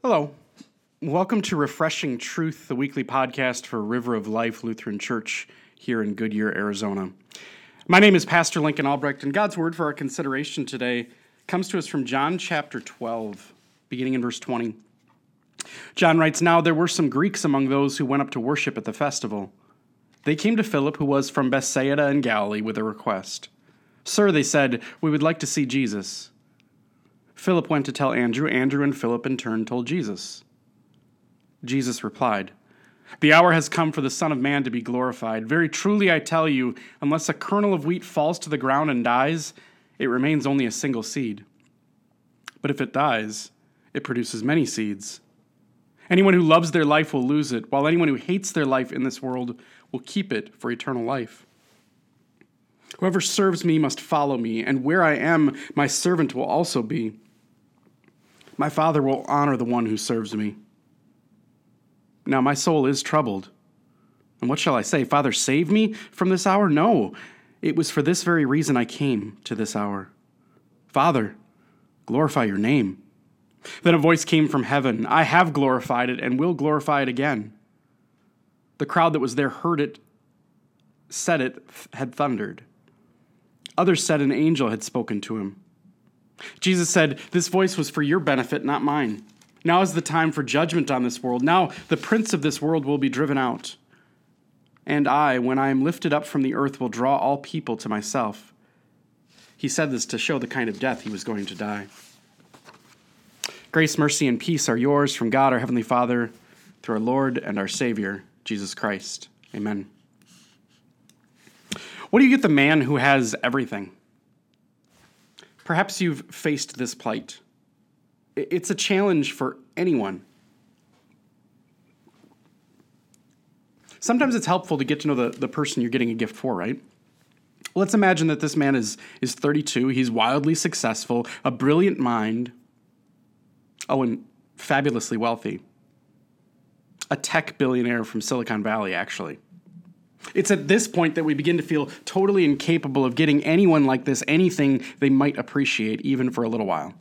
Hello. Welcome to Refreshing Truth, the weekly podcast for River of Life Lutheran Church here in Goodyear, Arizona. My name is Pastor Lincoln Albrecht, and God's word for our consideration today comes to us from John chapter 12, beginning in verse 20. John writes, "Now there were some Greeks among those who went up to worship at the festival. They came to Philip, who was from Bethsaida in Galilee, with a request. 'Sir,' they said, 'we would like to see Jesus.' Philip went to tell Andrew. Andrew and Philip in turn told Jesus. Jesus replied, 'The hour has come for the Son of Man to be glorified. Very truly I tell you, unless a kernel of wheat falls to the ground and dies, it remains only a single seed. But if it dies, it produces many seeds. Anyone who loves their life will lose it, while anyone who hates their life in this world will keep it for eternal life. Whoever serves me must follow me, and where I am, my servant will also be. My Father will honor the one who serves me. Now my soul is troubled. And what shall I say? Father, save me from this hour? No, it was for this very reason I came to this hour. Father, glorify your name.' Then a voice came from heaven, 'I have glorified it and will glorify it again.' The crowd that was there heard it, said it had thundered. Others said an angel had spoken to him. Jesus said, 'This voice was for your benefit, not mine. Now is the time for judgment on this world. Now the prince of this world will be driven out. And I, when I am lifted up from the earth, will draw all people to myself.' He said this to show the kind of death he was going to die. Grace, mercy, and peace are yours from God, our Heavenly Father, through our Lord and our Savior, Jesus Christ. Amen. What do you get the man who has everything? Perhaps you've faced this plight. It's a challenge for anyone. Sometimes it's helpful to get to know the person you're getting a gift for, right? Let's imagine that this man is 32. He's wildly successful, a brilliant mind. Oh, and fabulously wealthy. A tech billionaire from Silicon Valley, actually. It's at this point that we begin to feel totally incapable of getting anyone like this anything they might appreciate, even for a little while.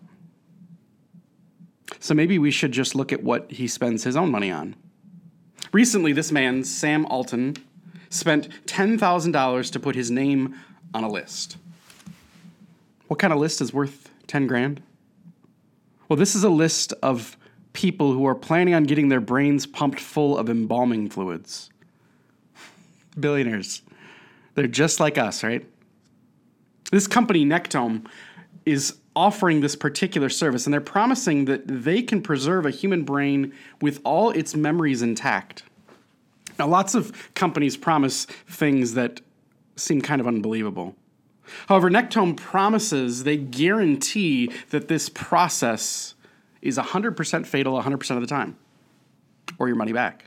So maybe we should just look at what he spends his own money on. Recently, this man, Sam Altman, spent $10,000 to put his name on a list. What kind of list is worth 10 grand? Well, this is a list of people who are planning on getting their brains pumped full of embalming fluids. Billionaires. They're just like us, right? This company, Nectome, is offering this particular service, and they're promising that they can preserve a human brain with all its memories intact. Now, lots of companies promise things that seem kind of unbelievable. However, Nectome promises, they guarantee that this process is 100% fatal 100% of the time, or your money back.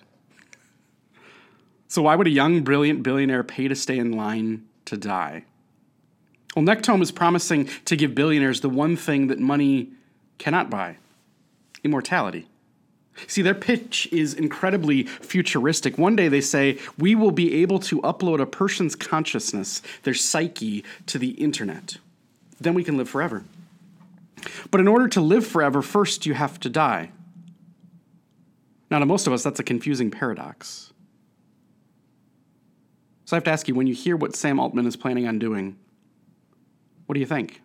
So why would a young, brilliant billionaire pay to stay in line to die? Well, Nectome is promising to give billionaires the one thing that money cannot buy: immortality. See, their pitch is incredibly futuristic. One day they say, we will be able to upload a person's consciousness, their psyche, to the internet. Then we can live forever. But in order to live forever, first you have to die. Now, to most of us, that's a confusing paradox. So I have to ask you, when you hear what Sam Altman is planning on doing, what do you think?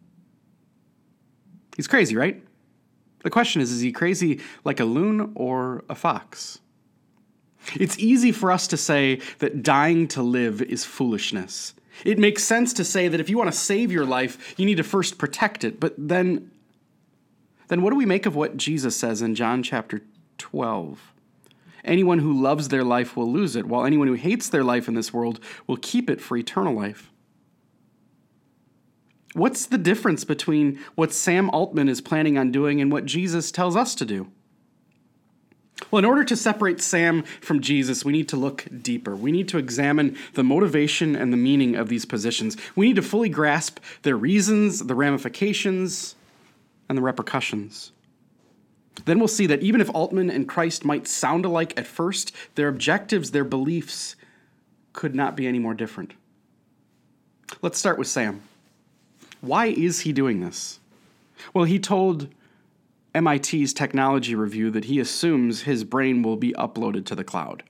He's crazy, right? The question is he crazy like a loon or a fox? It's easy for us to say that dying to live is foolishness. It makes sense to say that if you want to save your life, you need to first protect it. But then what do we make of what Jesus says in John chapter 12? Anyone who loves their life will lose it, while anyone who hates their life in this world will keep it for eternal life. What's the difference between what Sam Altman is planning on doing and what Jesus tells us to do? Well, in order to separate Sam from Jesus, we need to look deeper. We need to examine the motivation and the meaning of these positions. We need to fully grasp their reasons, the ramifications, and the repercussions. Then we'll see that even if Altman and Christ might sound alike at first, their objectives, their beliefs could not be any more different. Let's start with Sam. Why is he doing this? Well, he told MIT's technology review that he assumes his brain will be uploaded to the cloud.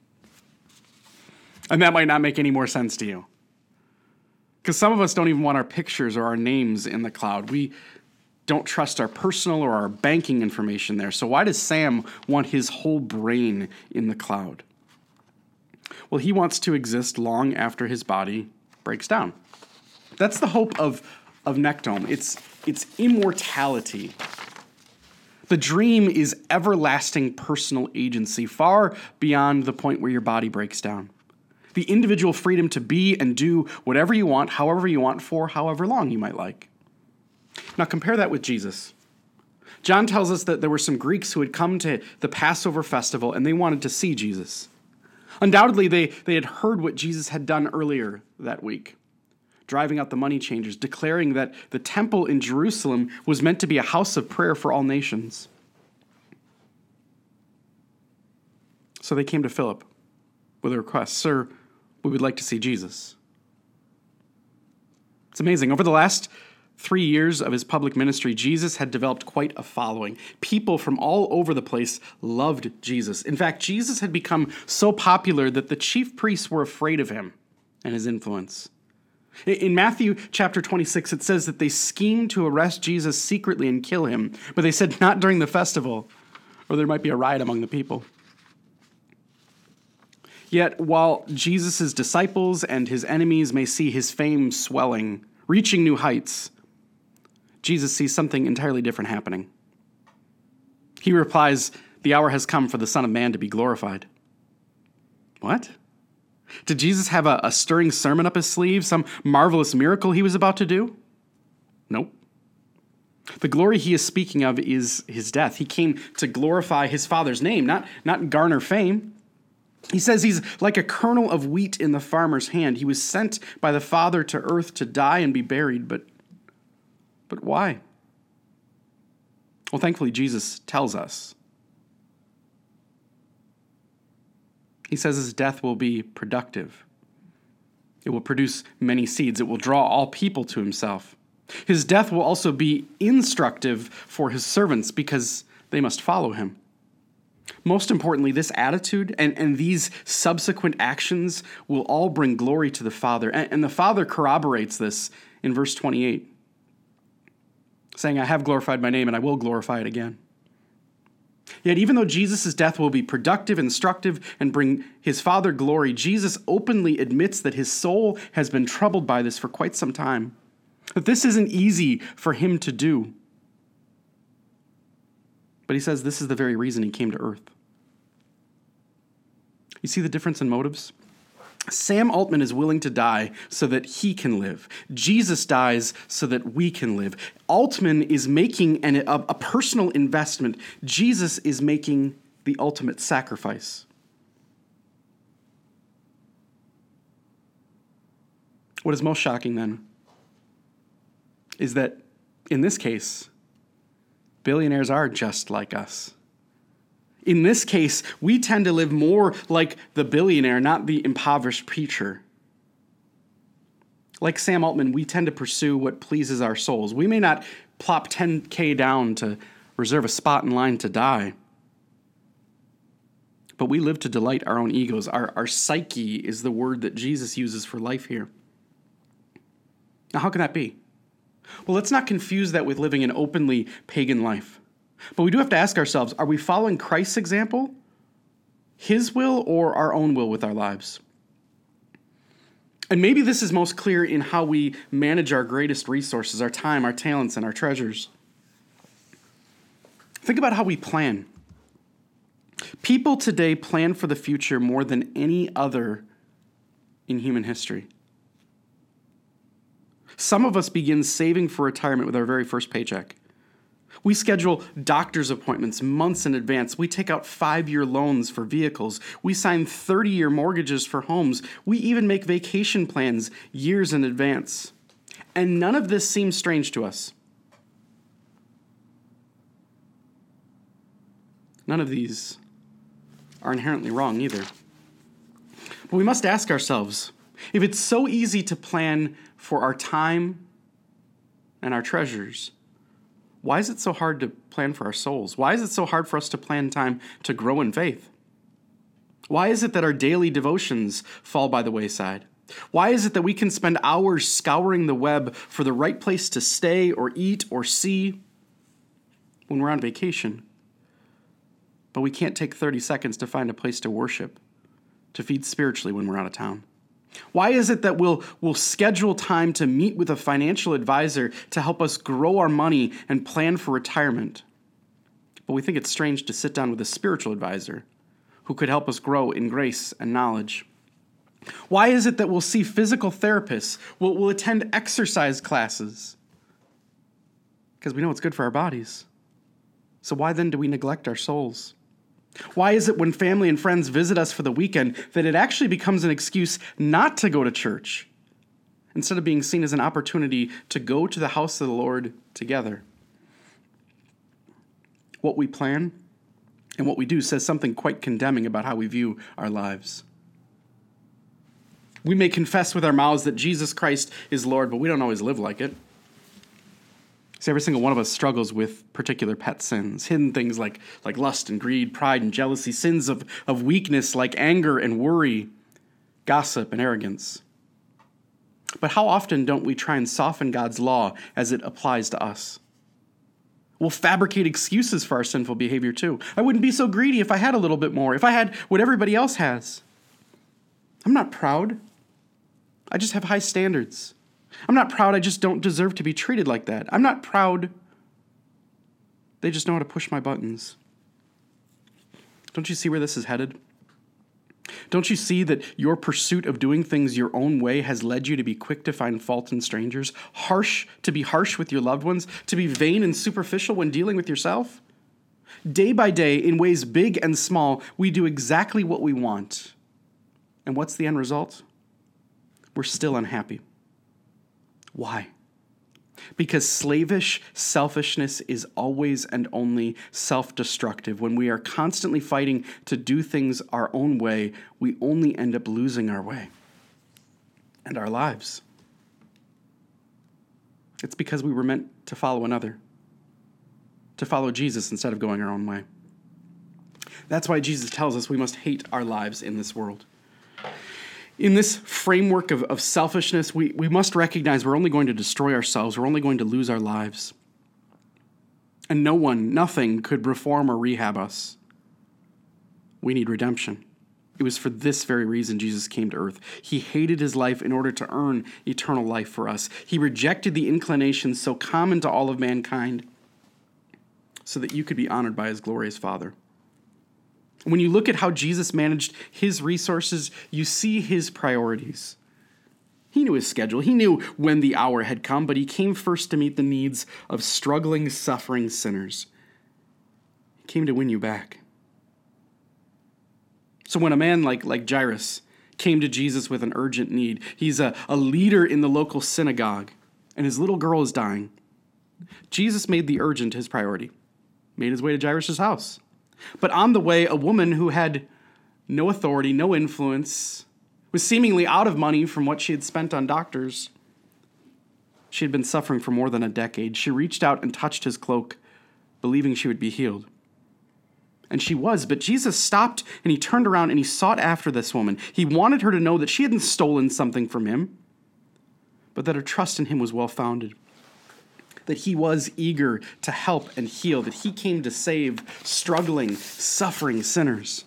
And that might not make any more sense to you. Because some of us don't even want our pictures or our names in the cloud. We don't trust our personal or our banking information there. So why does Sam want his whole brain in the cloud? Well, he wants to exist long after his body breaks down. That's the hope of Nectome. It's immortality. The dream is everlasting personal agency, far beyond the point where your body breaks down. The individual freedom to be and do whatever you want, however you want, for however long you might like. Now compare that with Jesus. John tells us that there were some Greeks who had come to the Passover festival and they wanted to see Jesus. Undoubtedly, they had heard what Jesus had done earlier that week, driving out the money changers, declaring that the temple in Jerusalem was meant to be a house of prayer for all nations. So they came to Philip with a request, "Sir, we would like to see Jesus." It's amazing. Over the last 3 years of his public ministry, Jesus had developed quite a following. People from all over the place loved Jesus. In fact, Jesus had become so popular that the chief priests were afraid of him and his influence. In Matthew chapter 26, it says that they schemed to arrest Jesus secretly and kill him, but they said not during the festival, or there might be a riot among the people. Yet, while Jesus' disciples and his enemies may see his fame swelling, reaching new heights, Jesus sees something entirely different happening. He replies, "The hour has come for the Son of Man to be glorified." What? Did Jesus have a stirring sermon up his sleeve, some marvelous miracle he was about to do? Nope. The glory he is speaking of is his death. He came to glorify his Father's name, not garner fame. He says he's like a kernel of wheat in the farmer's hand. He was sent by the Father to earth to die and be buried, but why? Well, thankfully, Jesus tells us. He says his death will be productive. It will produce many seeds. It will draw all people to himself. His death will also be instructive for his servants because they must follow him. Most importantly, this attitude and these subsequent actions will all bring glory to the Father. And the Father corroborates this in verse 28, saying, "I have glorified my name and I will glorify it again." Yet even though Jesus' death will be productive, instructive, and bring his Father glory, Jesus openly admits that his soul has been troubled by this for quite some time. That this isn't easy for him to do. But he says this is the very reason he came to earth. You see the difference in motives? Sam Altman is willing to die so that he can live. Jesus dies so that we can live. Altman is making a personal investment. Jesus is making the ultimate sacrifice. What is most shocking then is that in this case, billionaires are just like us. In this case, we tend to live more like the billionaire, not the impoverished preacher. Like Sam Altman, we tend to pursue what pleases our souls. We may not plop 10K down to reserve a spot in line to die, but we live to delight our own egos. Our psyche is the word that Jesus uses for life here. Now, how can that be? Well, let's not confuse that with living an openly pagan life. But we do have to ask ourselves, are we following Christ's example, his will, or our own will with our lives? And maybe this is most clear in how we manage our greatest resources, our time, our talents, and our treasures. Think about how we plan. People today plan for the future more than any other in human history. Some of us begin saving for retirement with our very first paycheck. We schedule doctor's appointments months in advance. We take out 5-year loans for vehicles. We sign 30-year mortgages for homes. We even make vacation plans years in advance. And none of this seems strange to us. None of these are inherently wrong either. But we must ask ourselves, if it's so easy to plan for our time and our treasures, Why is it so hard to plan for our souls? Why is it so hard for us to plan time to grow in faith? Why is it that our daily devotions fall by the wayside? Why is it that we can spend hours scouring the web for the right place to stay or eat or see when we're on vacation, but we can't take 30 seconds to find a place to worship, to feed spiritually when we're out of town? Why is it that we'll schedule time to meet with a financial advisor to help us grow our money and plan for retirement, but we think it's strange to sit down with a spiritual advisor who could help us grow in grace and knowledge? Why is it that we'll see physical therapists, we'll attend exercise classes? Because we know it's good for our bodies. So why then do we neglect our souls? Why is it when family and friends visit us for the weekend that it actually becomes an excuse not to go to church instead of being seen as an opportunity to go to the house of the Lord together? What we plan and what we do says something quite condemning about how we view our lives. We may confess with our mouths that Jesus Christ is Lord, but we don't always live like it. See, every single one of us struggles with particular pet sins, hidden things like lust and greed, pride and jealousy, sins of weakness like anger and worry, gossip and arrogance. But how often don't we try and soften God's law as it applies to us? We'll fabricate excuses for our sinful behavior too. I wouldn't be so greedy if I had a little bit more, if I had what everybody else has. I'm not proud. I just have high standards. I'm not proud, I just don't deserve to be treated like that. I'm not proud, they just know how to push my buttons. Don't you see where this is headed? Don't you see that your pursuit of doing things your own way has led you to be quick to find fault in strangers, to be harsh with your loved ones, to be vain and superficial when dealing with yourself? Day by day, in ways big and small, we do exactly what we want. And what's the end result? We're still unhappy. Why? Because slavish selfishness is always and only self-destructive. When we are constantly fighting to do things our own way, we only end up losing our way and our lives. It's because we were meant to follow another, to follow Jesus instead of going our own way. That's why Jesus tells us we must hate our lives in this world. In this framework of selfishness, we must recognize we're only going to destroy ourselves. We're only going to lose our lives. And nothing could reform or rehab us. We need redemption. It was for this very reason Jesus came to earth. He hated his life in order to earn eternal life for us. He rejected the inclinations so common to all of mankind so that you could be honored by his glorious Father. When you look at how Jesus managed his resources, you see his priorities. He knew his schedule. He knew when the hour had come, but he came first to meet the needs of struggling, suffering sinners. He came to win you back. So when a man like Jairus came to Jesus with an urgent need, he's a leader in the local synagogue, and his little girl is dying. Jesus made the urgent his priority, made his way to Jairus' house. But on the way, a woman who had no authority, no influence, was seemingly out of money from what she had spent on doctors. She had been suffering for more than a decade. She reached out and touched his cloak, believing she would be healed. And she was, but Jesus stopped and he turned around and he sought after this woman. He wanted her to know that she hadn't stolen something from him, but that her trust in him was well-founded. That he was eager to help and heal, that he came to save struggling, suffering sinners.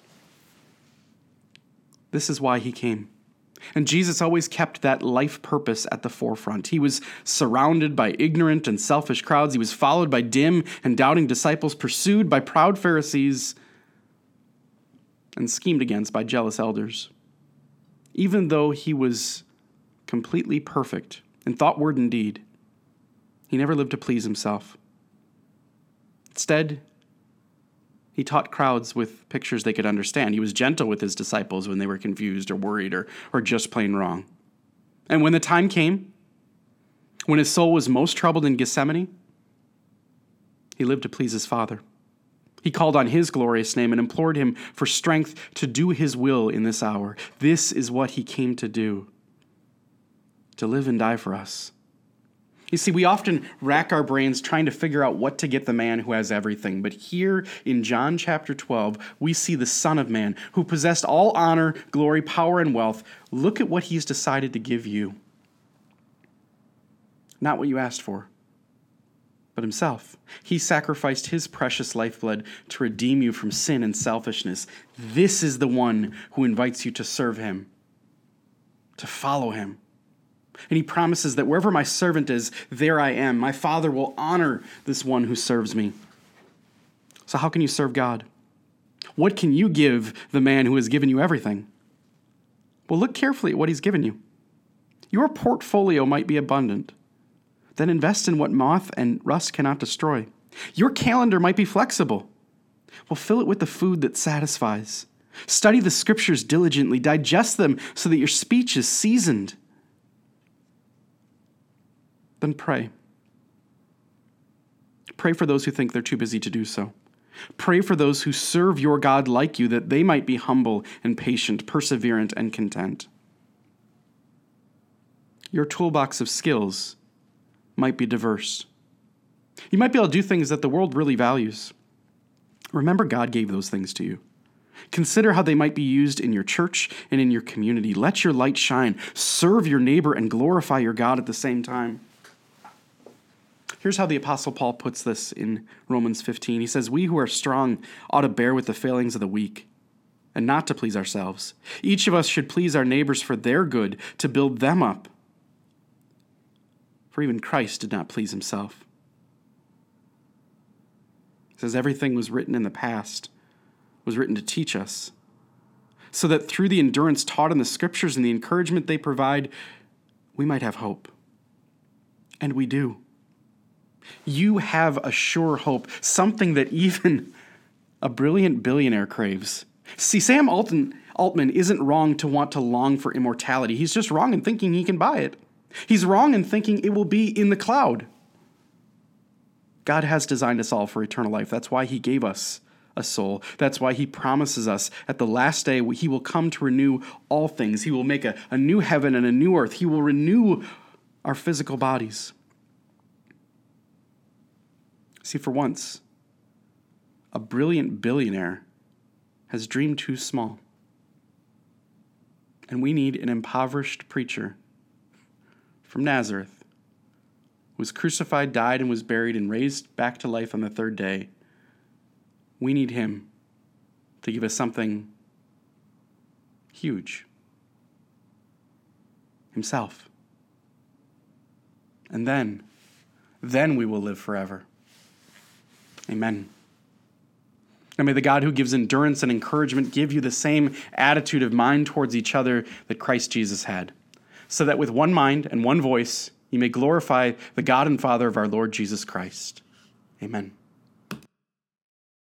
This is why he came. And Jesus always kept that life purpose at the forefront. He was surrounded by ignorant and selfish crowds. He was followed by dim and doubting disciples, pursued by proud Pharisees, and schemed against by jealous elders. Even though he was completely perfect in thought, word, and deed, he never lived to please himself. Instead, he taught crowds with pictures they could understand. He was gentle with his disciples when they were confused or worried or just plain wrong. And when the time came, when his soul was most troubled in Gethsemane, he lived to please his Father. He called on his glorious name and implored him for strength to do his will in this hour. This is what he came to do, to live and die for us. You see, we often rack our brains trying to figure out what to get the man who has everything. But here in John chapter 12, we see the Son of Man who possessed all honor, glory, power, and wealth. Look at what he's decided to give you. Not what you asked for, but himself. He sacrificed his precious lifeblood to redeem you from sin and selfishness. This is the one who invites you to serve him, to follow him. And he promises that wherever my servant is, there I am. My Father will honor this one who serves me. So how can you serve God? What can you give the man who has given you everything? Well, look carefully at what he's given you. Your portfolio might be abundant. Then invest in what moth and rust cannot destroy. Your calendar might be flexible. Well, fill it with the food that satisfies. Study the scriptures diligently. Digest them so that your speech is seasoned. Then pray. Pray for those who think they're too busy to do so. Pray for those who serve your God like you, that they might be humble and patient, perseverant and content. Your toolbox of skills might be diverse. You might be able to do things that the world really values. Remember, God gave those things to you. Consider how they might be used in your church and in your community. Let your light shine. Serve your neighbor and glorify your God at the same time. Here's how the Apostle Paul puts this in Romans 15. He says, "We who are strong ought to bear with the failings of the weak and not to please ourselves. Each of us should please our neighbors for their good, to build them up. For even Christ did not please himself." He says everything was written in the past, was written to teach us, so that through the endurance taught in the scriptures and the encouragement they provide, we might have hope. And we do. You have a sure hope, something that even a brilliant billionaire craves. See, Sam Altman isn't wrong to want to long for immortality. He's just wrong in thinking he can buy it. He's wrong in thinking it will be in the cloud. God has designed us all for eternal life. That's why he gave us a soul. That's why he promises us at the last day he will come to renew all things. He will make a new heaven and a new earth. He will renew our physical bodies. See, for once, a brilliant billionaire has dreamed too small. And we need an impoverished preacher from Nazareth, who was crucified, died, and was buried and raised back to life on the third day. We need him to give us something huge. Himself. And then we will live forever. Amen. And may the God who gives endurance and encouragement give you the same attitude of mind towards each other that Christ Jesus had, so that with one mind and one voice, you may glorify the God and Father of our Lord Jesus Christ. Amen.